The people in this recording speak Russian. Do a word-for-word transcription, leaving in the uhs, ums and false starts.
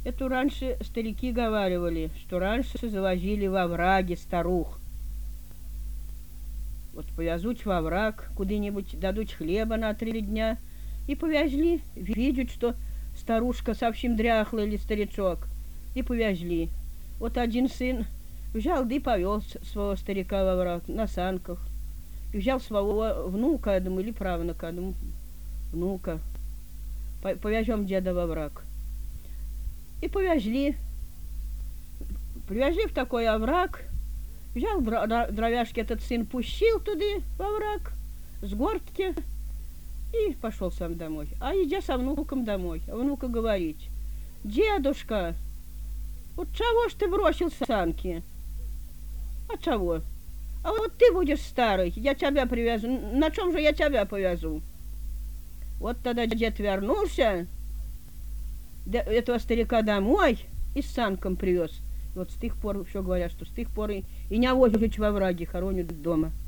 Это раньше старики говаривали, что раньше завозили во враге старух. Вот повязуть во враг, куда-нибудь дадут хлеба на три дня, и повязли, видят, что старушка совсем дряхлая или старичок, и повязли. Вот один сын взял да и повез своего старика во враг на санках, и взял своего внука, я думаю, или правнука, думаю, внука, повязем деда во враг. И повязли, привязли в такой овраг, взял дровяшки этот сын, пущил туда во враг с горстки и пошел сам домой. А идя со внуком домой, а внука говорит: дедушка, вот чего ж ты бросил санки? А чего? А вот ты будешь старый, я тебя привязу. На чем же я тебя повязу? Вот тогда дед вернулся, этого старика домой и с санком привез. И вот с тех пор все говорят, что с тех пор и, и не возят во враге, хоронят дома.